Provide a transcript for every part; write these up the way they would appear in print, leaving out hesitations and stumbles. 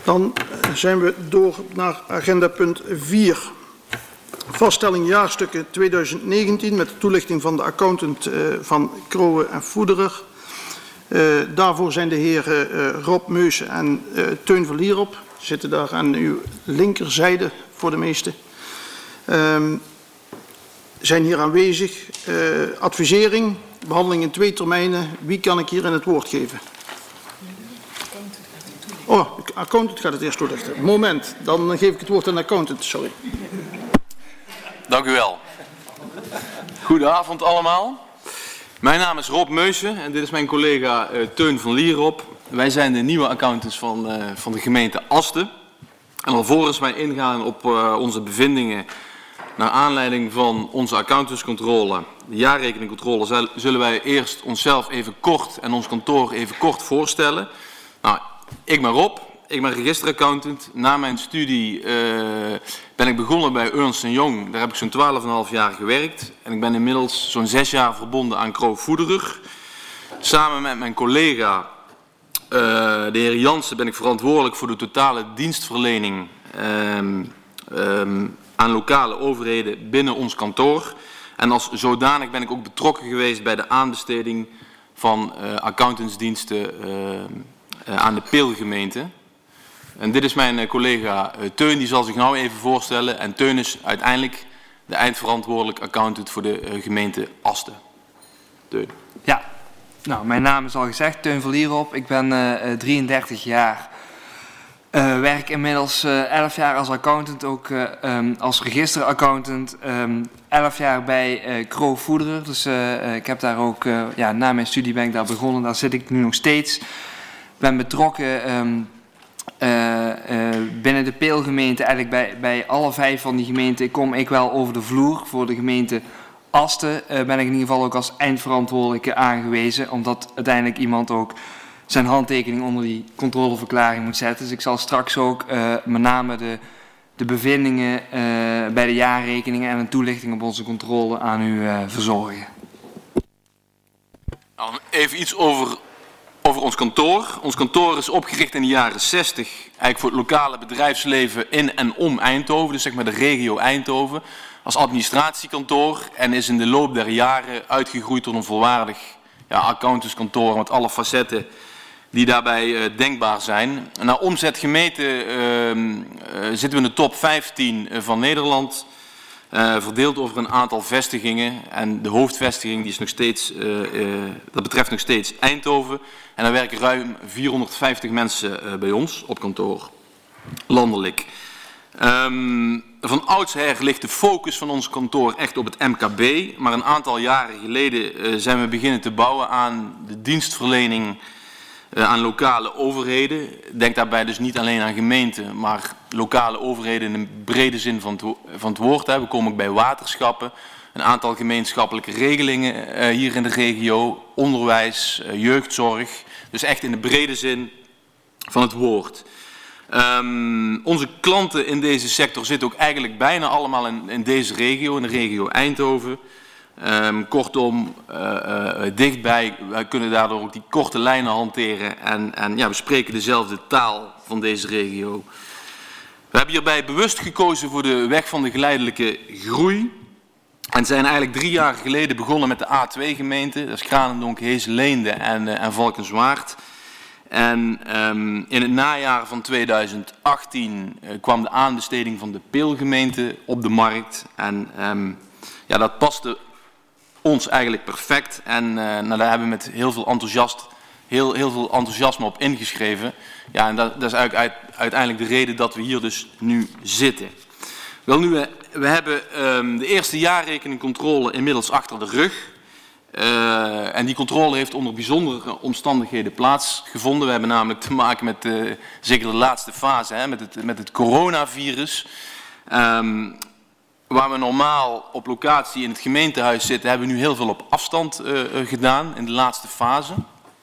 Dan zijn we door naar agenda punt 4. Vaststelling jaarstukken 2019 met de toelichting van de accountant van Crowes en Foederer. Daarvoor zijn de heren Rob Meusen en Teun van Lierop. Zitten daar aan uw linkerzijde voor de meeste. Zijn hier aanwezig. Advisering, behandeling in 2 termijnen. Wie kan ik hier in het woord geven? Oh, de accountant gaat het eerst toelichten. Moment, dan geef ik het woord aan de accountant, sorry. Dank u wel. Goedenavond allemaal. Mijn naam is Rob Meusen en dit is mijn collega Teun van Lierop. Wij zijn de nieuwe accountants van de gemeente Asten. En alvorens wij ingaan op onze bevindingen naar aanleiding van onze accountantscontrole, de jaarrekeningcontrole, zullen wij eerst onszelf even kort en ons kantoor even kort voorstellen. Nou, ik ben Rob, ik ben registeraccountant. Na mijn studie ben ik begonnen bij Ernst & Young. Daar heb ik zo'n 12,5 jaar gewerkt. En ik ben inmiddels zo'n 6 jaar verbonden aan Crowes Foederer. Samen met mijn collega, de heer Jansen, ben ik verantwoordelijk voor de totale dienstverlening aan lokale overheden binnen ons kantoor. En als zodanig ben ik ook betrokken geweest bij de aanbesteding van accountantsdiensten aan de Peelgemeente. En dit is mijn collega Teun, die zal zich nou even voorstellen. En Teun is uiteindelijk de eindverantwoordelijk accountant voor de gemeente Asten. Teun. Ja, nou, mijn naam is al gezegd, Teun van Lierop. Ik ben 33 jaar. Werk inmiddels 11 jaar als accountant, ook als registeraccountant. 11 jaar bij Crowes Foederer. Dus ik heb daar ook, na mijn studie ben ik daar begonnen. Daar zit ik nu nog steeds. Ben betrokken binnen de Peelgemeente. Eigenlijk bij alle 5 van die gemeenten kom ik wel over de vloer. Voor de gemeente Asten ben ik in ieder geval ook als eindverantwoordelijke aangewezen. Omdat uiteindelijk iemand ook zijn handtekening onder die controleverklaring moet zetten. Dus ik zal straks ook met name de bevindingen bij de jaarrekeningen en een toelichting op onze controle aan u verzorgen. Nou, even iets over ons kantoor. Ons kantoor is opgericht in de jaren 60, eigenlijk voor het lokale bedrijfsleven in en om Eindhoven, dus zeg maar de regio Eindhoven, als administratiekantoor en is in de loop der jaren uitgegroeid tot een volwaardig accountantskantoor met alle facetten die daarbij denkbaar zijn. Naar omzet gemeten zitten we in de top 15 van Nederland, verdeeld over een aantal vestigingen. En de hoofdvestiging die is nog steeds, dat betreft nog steeds Eindhoven. En er werken ruim 450 mensen bij ons op kantoor, landelijk. Van oudsher ligt de focus van ons kantoor echt op het MKB. Maar een aantal jaren geleden zijn we beginnen te bouwen aan de dienstverlening aan lokale overheden. Denk daarbij dus niet alleen aan gemeenten, maar lokale overheden in een brede zin van het woord. We komen ook bij waterschappen, een aantal gemeenschappelijke regelingen hier in de regio, onderwijs, jeugdzorg. Dus echt in de brede zin van het woord. Onze klanten in deze sector zitten ook eigenlijk bijna allemaal in deze regio, in de regio Eindhoven. Kortom, dichtbij, wij kunnen daardoor ook die korte lijnen hanteren en we spreken dezelfde taal van deze regio. We hebben hierbij bewust gekozen voor de weg van de geleidelijke groei en zijn eigenlijk 3 jaar geleden begonnen met de A2-gemeenten, dat is Kranendonk, Heesleende en Valkenswaard. En in het najaar van 2018 kwam de aanbesteding van de Peelgemeente op de markt en dat paste ons eigenlijk perfect en daar hebben we met heel veel enthousiasme op ingeschreven. Ja, en dat is eigenlijk uiteindelijk de reden dat we hier dus nu zitten. Wel nu, we hebben de eerste jaarrekeningcontrole inmiddels achter de rug. En die controle heeft onder bijzondere omstandigheden plaatsgevonden. We hebben namelijk te maken met zeker de laatste fase, met het coronavirus. Waar we normaal op locatie in het gemeentehuis zitten, hebben we nu heel veel op afstand gedaan in de laatste fase.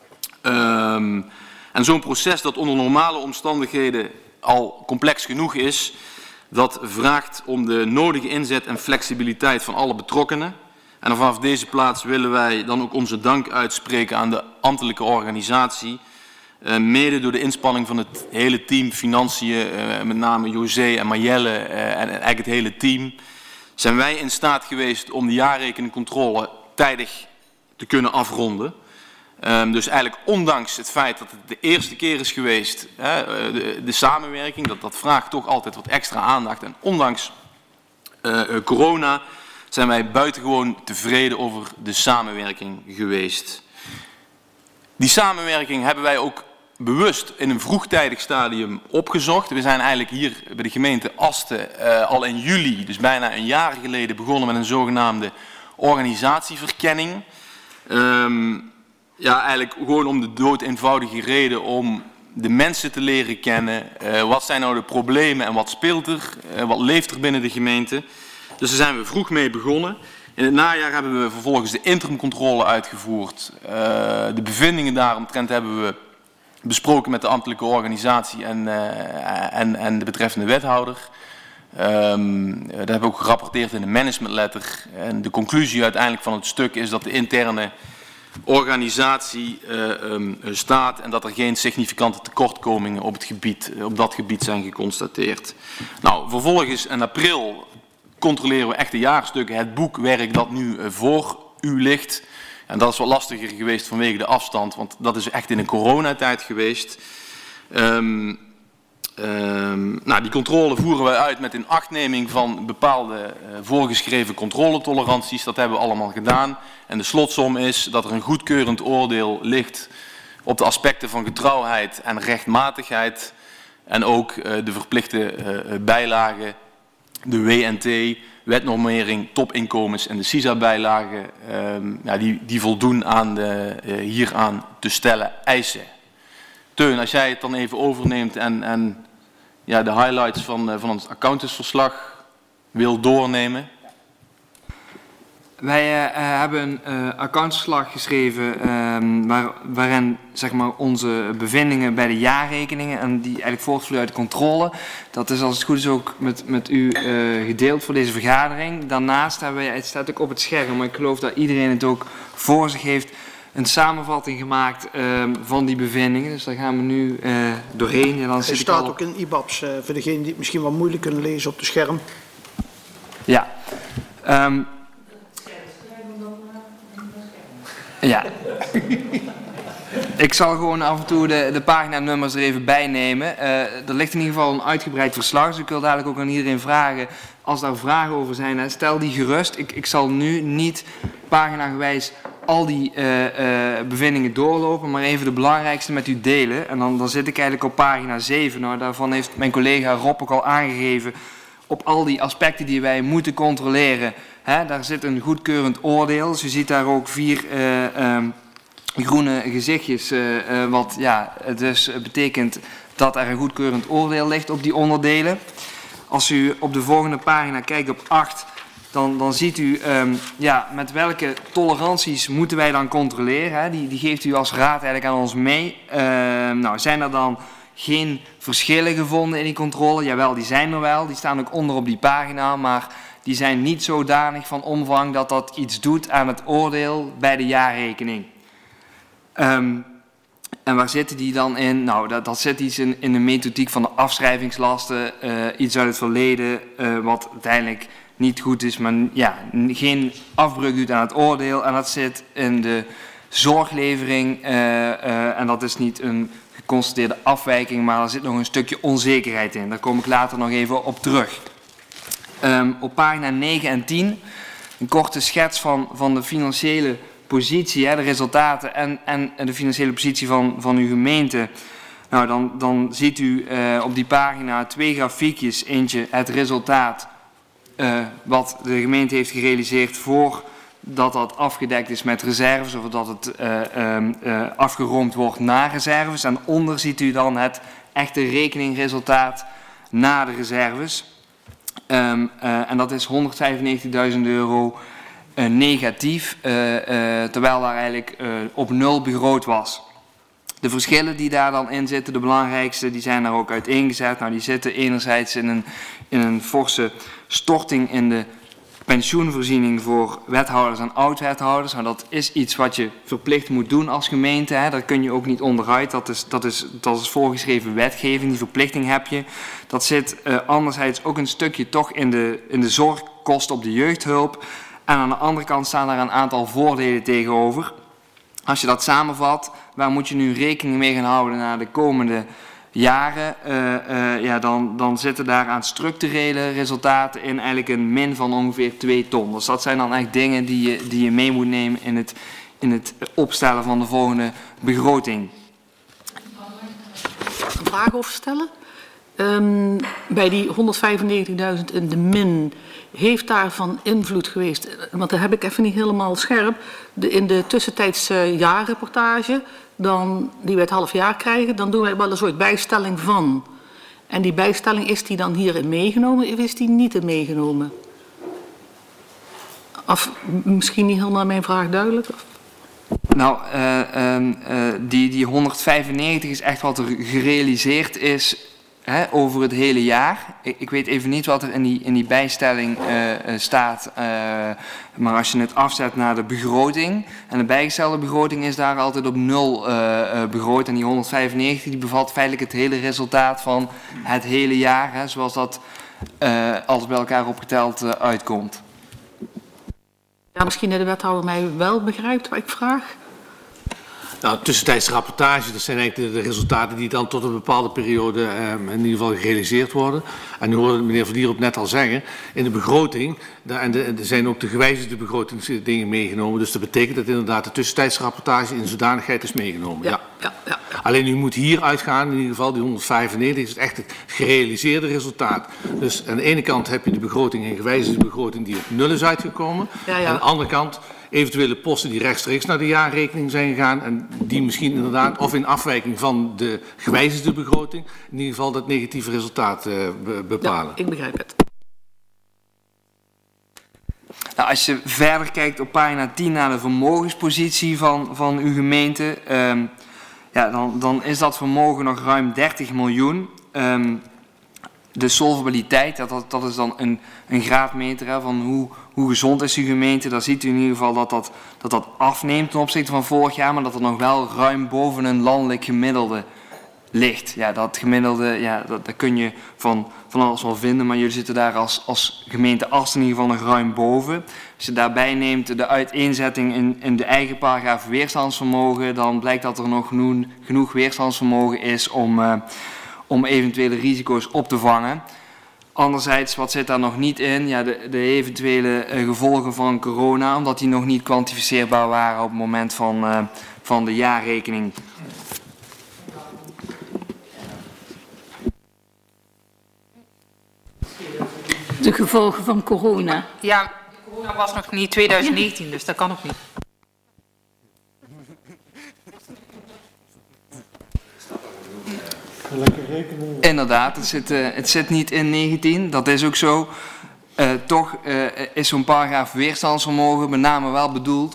En zo'n proces dat onder normale omstandigheden al complex genoeg is, dat vraagt om de nodige inzet en flexibiliteit van alle betrokkenen. En vanaf deze plaats willen wij dan ook onze dank uitspreken aan de ambtelijke organisatie Mede door de inspanning van het hele team Financiën, met name José en Marjelle en eigenlijk het hele team, zijn wij in staat geweest om de jaarrekeningcontrole tijdig te kunnen afronden. Dus eigenlijk ondanks het feit dat het de eerste keer is geweest, de samenwerking, dat vraagt toch altijd wat extra aandacht. En ondanks corona zijn wij buitengewoon tevreden over de samenwerking geweest. Die samenwerking hebben wij ook bewust in een vroegtijdig stadium opgezocht. We zijn eigenlijk hier bij de gemeente Asten al in juli, dus bijna een jaar geleden, begonnen met een zogenaamde organisatieverkenning. Eigenlijk gewoon om de doodeenvoudige reden om de mensen te leren kennen. Wat zijn nou de problemen en wat speelt er? Wat leeft er binnen de gemeente? Dus daar zijn we vroeg mee begonnen. In het najaar hebben we vervolgens de interimcontrole uitgevoerd. De bevindingen daaromtrent hebben we besproken met de ambtelijke organisatie en de betreffende wethouder. Dat hebben we ook gerapporteerd in de managementletter. En de conclusie uiteindelijk van het stuk is dat de interne organisatie staat en dat er geen significante tekortkomingen op dat gebied zijn geconstateerd. Nou, vervolgens in april controleren we echt de jaarstukken, het boekwerk dat nu voor u ligt. En dat is wat lastiger geweest vanwege de afstand, want dat is echt in een coronatijd geweest. Die controle voeren wij uit met inachtneming van bepaalde voorgeschreven controletoleranties. Dat hebben we allemaal gedaan. En de slotsom is dat er een goedkeurend oordeel ligt op de aspecten van getrouwheid en rechtmatigheid. En ook de verplichte bijlagen, de WNT, wetnormering, topinkomens en de CISA-bijlagen, die voldoen aan de hieraan te stellen eisen. Teun, als jij het dan even overneemt en de highlights van het accountantsverslag wil doornemen. Wij hebben een accountsverslag geschreven waarin zeg maar, onze bevindingen bij de jaarrekeningen en die eigenlijk voortvloeien uit de controle. Dat is als het goed is ook met u gedeeld voor deze vergadering. Daarnaast hebben wij, het staat ook op het scherm, maar ik geloof dat iedereen het ook voor zich heeft, een samenvatting gemaakt van die bevindingen. Dus daar gaan we nu doorheen. En dan Hij staat ook in IBABS, voor degenen die het misschien wat moeilijk kunnen lezen op het scherm. Ja. Ja. Ik zal gewoon af en toe de paginanummers er even bij nemen. Er ligt in ieder geval een uitgebreid verslag, dus ik wil dadelijk ook aan iedereen vragen, als daar vragen over zijn, stel die gerust. Ik zal nu niet paginagewijs al die bevindingen doorlopen, maar even de belangrijkste met u delen. En dan zit ik eigenlijk op pagina 7. Nou, daarvan heeft mijn collega Rob ook al aangegeven op al die aspecten die wij moeten controleren. Daar zit een goedkeurend oordeel. Dus u ziet daar ook 4 groene gezichtjes. Wat dus betekent dat er een goedkeurend oordeel ligt op die onderdelen. Als u op de volgende pagina kijkt op 8, dan ziet u met welke toleranties moeten wij dan controleren. Die geeft u als raad eigenlijk aan ons mee. Zijn er dan geen verschillen gevonden in die controle? Jawel, die zijn er wel. Die staan ook onder op die pagina, maar die zijn niet zodanig van omvang dat dat iets doet aan het oordeel bij de jaarrekening. En waar zitten die dan in? Nou, dat zit iets in de methodiek van de afschrijvingslasten, iets uit het verleden wat uiteindelijk niet goed is, maar geen afbreuk doet aan het oordeel. En dat zit in de zorglevering en dat is niet een geconstateerde afwijking, maar er zit nog een stukje onzekerheid in. Daar kom ik later nog even op terug. Op pagina 9 en 10 een korte schets van de financiële positie, de resultaten en de financiële positie van uw gemeente. Nou, dan ziet u op die pagina 2 grafiekjes. Eentje het resultaat wat de gemeente heeft gerealiseerd voordat dat afgedekt is met reserves of dat het afgeroomd wordt na reserves. En onder ziet u dan het echte rekeningresultaat na de reserves. En dat is €195.000 negatief, terwijl daar eigenlijk op 0 begroot was. De verschillen die daar dan in zitten, de belangrijkste, die zijn daar ook uiteengezet. Nou, die zitten enerzijds in een forse storting in de pensioenvoorziening voor wethouders en oud-wethouders. Nou, dat is iets wat je verplicht moet doen als gemeente. Hè. Daar kun je ook niet onderuit. Dat is voorgeschreven wetgeving. Die verplichting heb je. Dat zit anderzijds ook een stukje toch in de zorgkosten op de jeugdhulp. En aan de andere kant staan daar een aantal voordelen tegenover. Als je dat samenvat, waar moet je nu rekening mee gaan houden naar de komende jaren, dan zitten daar aan structurele resultaten in eigenlijk een min van ongeveer 2 ton. Dus dat zijn dan echt dingen die je mee moet nemen in het opstellen van de volgende begroting. Een vraag over stellen? Bij die 195.000 in de min, heeft daarvan invloed geweest? Want dat heb ik even niet helemaal scherp. In de tussentijdse jaarreportage, die we het half jaar krijgen, dan doen wij wel een soort bijstelling van. En die bijstelling, is die dan hierin meegenomen of is die niet in meegenomen? Of misschien niet helemaal mijn vraag duidelijk? Nou, die 195 is echt wat er gerealiseerd is over het hele jaar. Ik weet even niet wat er in die bijstelling staat. Maar als je het afzet naar de begroting. En de bijgestelde begroting is daar altijd op 0 begroot. En die 195 die bevat feitelijk het hele resultaat van het hele jaar. Zoals dat alles bij elkaar opgeteld uitkomt. Ja, misschien dat de wethouder mij wel begrijpt wat ik vraag. Nou, tussentijdse rapportage, dat zijn eigenlijk de resultaten die dan tot een bepaalde periode in ieder geval gerealiseerd worden. En nu hoorde meneer Van Dierop net al zeggen, in de begroting, er zijn ook de gewijzigde begrotingsdingen meegenomen. Dus dat betekent dat inderdaad de tussentijdse rapportage in zodanigheid is meegenomen. Ja. Alleen u moet hier uitgaan, in ieder geval die 195 is echt het gerealiseerde resultaat. Dus aan de ene kant heb je de begroting en gewijzigde begroting die op 0 is uitgekomen. Ja. En aan de andere kant eventuele posten die rechtstreeks naar de jaarrekening zijn gegaan en die misschien inderdaad, of in afwijking van de gewijzigde begroting, in ieder geval dat negatieve resultaat bepalen. Ja, ik begrijp het. Nou, als je verder kijkt op pagina 10 naar de vermogenspositie van uw gemeente, dan is dat vermogen nog ruim 30 miljoen. De solvabiliteit, dat is dan een graadmeter van hoe gezond is uw gemeente. Daar ziet u in ieder geval dat afneemt ten opzichte van vorig jaar, maar dat er nog wel ruim boven een landelijk gemiddelde ligt. Ja, dat gemiddelde, daar kun je van alles wel vinden, maar jullie zitten daar als gemeente Ast in ieder geval nog ruim boven. Als je daarbij neemt de uiteenzetting in de eigen paragraaf weerstandsvermogen, dan blijkt dat er nog genoeg weerstandsvermogen is om eventuele risico's op te vangen. Anderzijds, wat zit daar nog niet in? Ja, de eventuele gevolgen van corona, omdat die nog niet kwantificeerbaar waren op het moment van de jaarrekening. De gevolgen van corona. Ja, corona was nog niet 2019, dus dat kan ook niet. Inderdaad, het zit niet in 19, dat is ook zo. Toch is zo'n paragraaf weerstandsvermogen met name wel bedoeld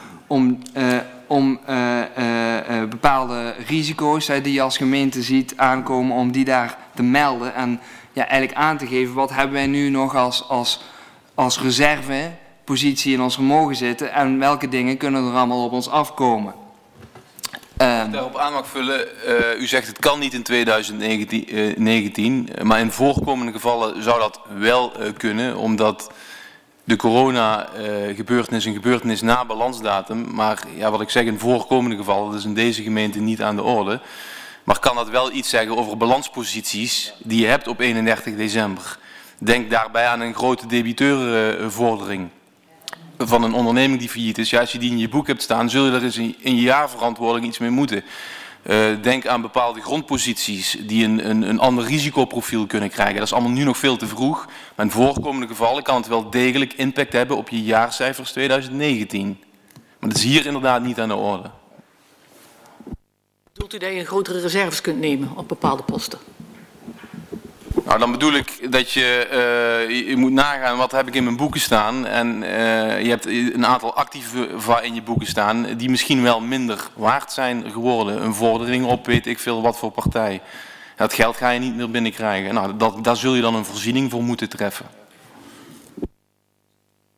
om bepaalde risico's die je als gemeente ziet aankomen, om die daar te melden. En eigenlijk aan te geven, wat hebben wij nu nog als reservepositie in ons vermogen zitten en welke dingen kunnen er allemaal op ons afkomen. Als ik daarop aan mag vullen, u zegt het kan niet in 2019, maar in voorkomende gevallen zou dat wel kunnen, omdat de corona-gebeurtenis een gebeurtenis na balansdatum, maar wat ik zeg in voorkomende gevallen, dat is in deze gemeente niet aan de orde. Maar kan dat wel iets zeggen over balansposities die je hebt op 31 december? Denk daarbij aan een grote debiteurvordering van een onderneming die failliet is. Ja, als je die in je boek hebt staan, zul je er eens in je jaarverantwoording iets mee moeten. Denk aan bepaalde grondposities die een ander risicoprofiel kunnen krijgen. Dat is allemaal nu nog veel te vroeg. Maar in voorkomende gevallen kan het wel degelijk impact hebben op je jaarcijfers 2019. Maar dat is hier inderdaad niet aan de orde. Bedoelt u dat je grotere reserves kunt nemen op bepaalde posten? Nou, dan bedoel ik dat je moet nagaan wat heb ik in mijn boeken staan. En je hebt een aantal activa in je boeken staan die misschien wel minder waard zijn geworden. Een vordering op weet ik veel wat voor partij. Dat geld ga je niet meer binnenkrijgen. Nou, daar zul je dan een voorziening voor moeten treffen.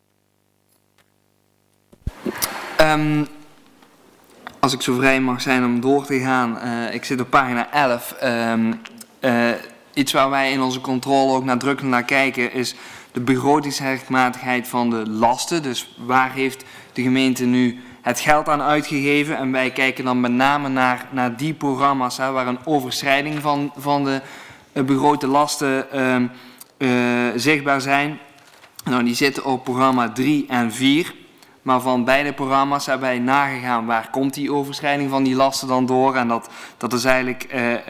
Als ik zo vrij mag zijn om door te gaan, ik zit op pagina 11. Iets waar wij in onze controle ook nadrukkelijk naar kijken is de begrotingsrechtmatigheid van de lasten. Dus waar heeft de gemeente nu het geld aan uitgegeven? En wij kijken dan met name naar die programma's waar een overschrijding van de begrote lasten zichtbaar zijn. Nou, die zitten op programma 3 en 4. Maar van beide programma's hebben wij nagegaan waar komt die overschrijding van die lasten dan door. En dat is eigenlijk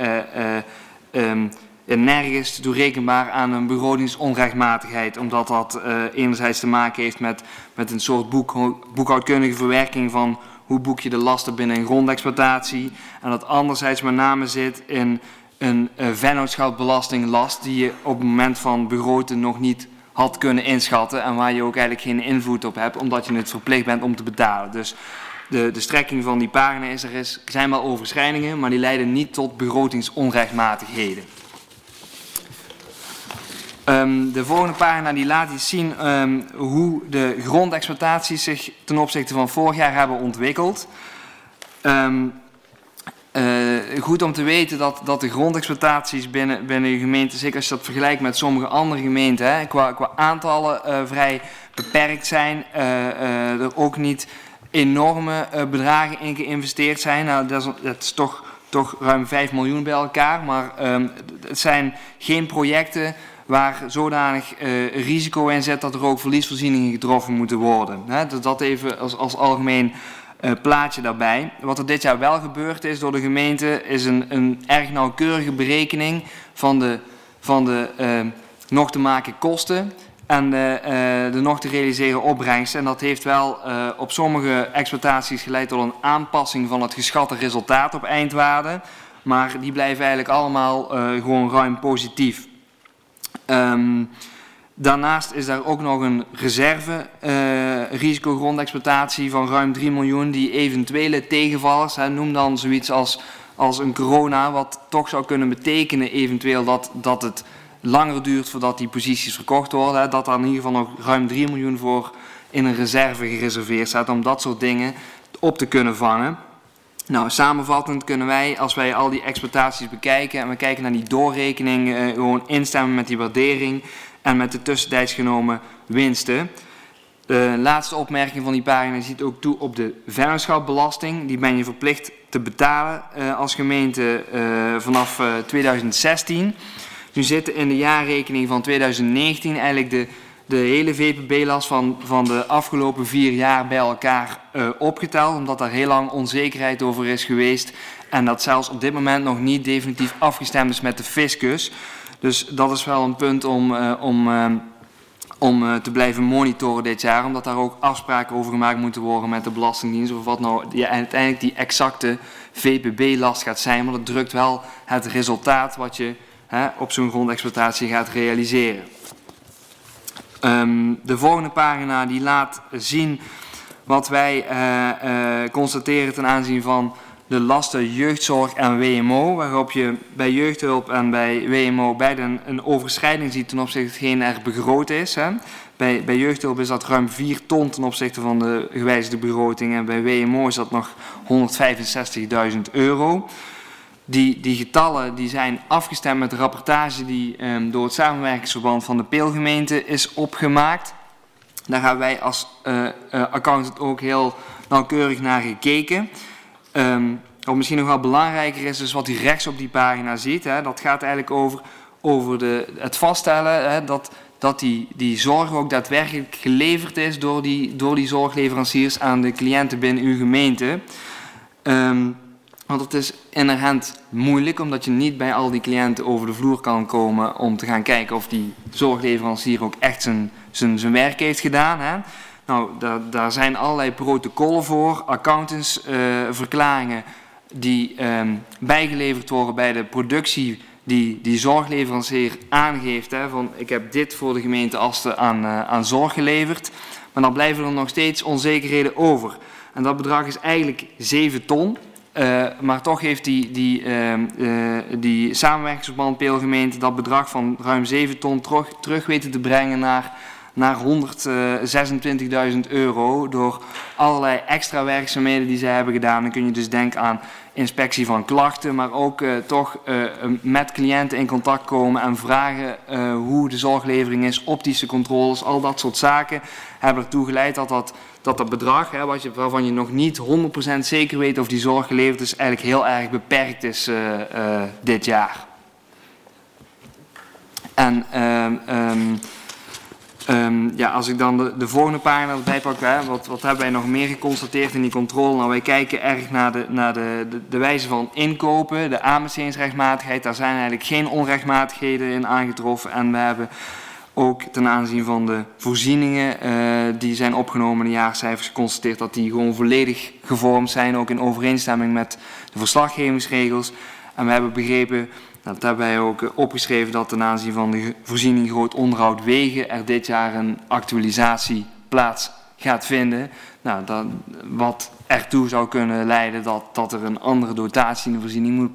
nergens toerekenbaar aan een begrotingsonrechtmatigheid. Omdat dat enerzijds te maken heeft met een soort boekhoudkundige verwerking van hoe boek je de lasten binnen een grondexploitatie. En dat anderzijds met name zit in een vennootschapsbelastinglast die je op het moment van begroten nog niet had kunnen inschatten en waar je ook eigenlijk geen invloed op hebt, omdat je het verplicht bent om te betalen. Dus de strekking van die pagina is, er zijn wel overschrijdingen, maar die leiden niet tot begrotingsonrechtmatigheden. De volgende pagina die laat iets zien hoe de grondexploitaties zich ten opzichte van vorig jaar hebben ontwikkeld. Goed om te weten dat de grondexploitaties binnen de gemeente, zeker als je dat vergelijkt met sommige andere gemeenten, qua aantallen vrij beperkt zijn. Er ook niet enorme bedragen in geïnvesteerd zijn. Nou, dat is toch ruim 5 miljoen bij elkaar. Maar het zijn geen projecten waar zodanig risico in zit dat er ook verliesvoorzieningen getroffen moeten worden. Dus dat even als algemeen plaatje daarbij. Wat er dit jaar wel gebeurd is door de gemeente is een erg nauwkeurige berekening van de nog te maken kosten en de nog te realiseren opbrengsten. En dat heeft wel op sommige exploitaties geleid tot een aanpassing van het geschatte resultaat op eindwaarde. Maar die blijven eigenlijk allemaal gewoon ruim positief. Daarnaast is daar ook nog een reserve risicogrondexploitatie van ruim 3 miljoen die eventuele tegenvallers, noem dan zoiets als een corona, wat toch zou kunnen betekenen eventueel dat het langer duurt voordat die posities verkocht worden, dat daar in ieder geval nog ruim 3 miljoen voor in een reserve gereserveerd staat om dat soort dingen op te kunnen vangen. Nou, samenvattend kunnen wij, als wij al die exploitaties bekijken en we kijken naar die doorrekening, gewoon instemmen met die waardering en met de tussentijds genomen winsten. De laatste opmerking van die pagina ziet ook toe op de vennootschapsbelasting. Die ben je verplicht te betalen als gemeente vanaf 2016. Nu zitten in de jaarrekening van 2019 eigenlijk de hele VPB-last van de afgelopen 4 jaar bij elkaar opgeteld. Omdat daar heel lang onzekerheid over is geweest. En dat zelfs op dit moment nog niet definitief afgestemd is met de fiscus. Dus dat is wel een punt om te blijven monitoren dit jaar. Omdat daar ook afspraken over gemaakt moeten worden met de Belastingdienst. Over wat nou uiteindelijk die exacte VPB-last gaat zijn. Maar dat drukt wel het resultaat wat je op zo'n grondexploitatie gaat realiseren. De volgende pagina die laat zien wat wij constateren ten aanzien van de lasten jeugdzorg en WMO, waarop je bij jeugdhulp en bij WMO beide een overschrijding ziet ten opzichte van hetgeen er begroot is. Bij jeugdhulp is dat ruim 4 ton ten opzichte van de gewijzigde begroting en bij WMO is dat nog 165.000 euro. Die getallen die zijn afgestemd met de rapportage die door het samenwerkingsverband van de Peelgemeente is opgemaakt. Daar hebben wij als accountant ook heel nauwkeurig naar gekeken. Wat misschien nog wel belangrijker is, dus wat u rechts op die pagina ziet, dat gaat eigenlijk over het vaststellen dat die zorg ook daadwerkelijk geleverd is door die zorgleveranciers aan de cliënten binnen uw gemeente. Want het is inherent moeilijk, omdat je niet bij al die cliënten over de vloer kan komen om te gaan kijken of die zorgleverancier ook echt zijn werk heeft gedaan. Nou, daar zijn allerlei protocollen voor, accountantsverklaringen die bijgeleverd worden bij de productie die zorgleverancier aangeeft. Van ik heb dit voor de gemeente Asten aan zorg geleverd, maar dan blijven er nog steeds onzekerheden over. En dat bedrag is eigenlijk 7 ton. Maar toch heeft die samenwerkingsverband Peelgemeente dat bedrag van ruim 7 ton terug weten te brengen naar 126.000 euro door allerlei extra werkzaamheden die zij hebben gedaan. Dan kun je dus denken aan inspectie van klachten, maar ook met cliënten in contact komen en vragen hoe de zorglevering is, optische controles, al dat soort zaken hebben ertoe geleid dat bedrag, waarvan je nog niet 100% zeker weet of die zorg geleverd is, eigenlijk heel erg beperkt is dit jaar. En als ik dan de volgende pagina erbij pak, wat hebben wij nog meer geconstateerd in die controle? Nou, wij kijken erg naar de wijze van inkopen, de aanbestedingsrechtmatigheid. Daar zijn eigenlijk geen onrechtmatigheden in aangetroffen. En we hebben ook ten aanzien van de voorzieningen die zijn opgenomen in de jaarcijfers geconstateerd dat die gewoon volledig gevormd zijn, ook in overeenstemming met de verslaggevingsregels. En we hebben begrepen, dat hebben wij ook opgeschreven, dat ten aanzien van de voorziening groot onderhoud wegen er dit jaar een actualisatie plaats gaat vinden. Nou, wat ertoe zou kunnen leiden dat er een andere dotatie in de voorziening moet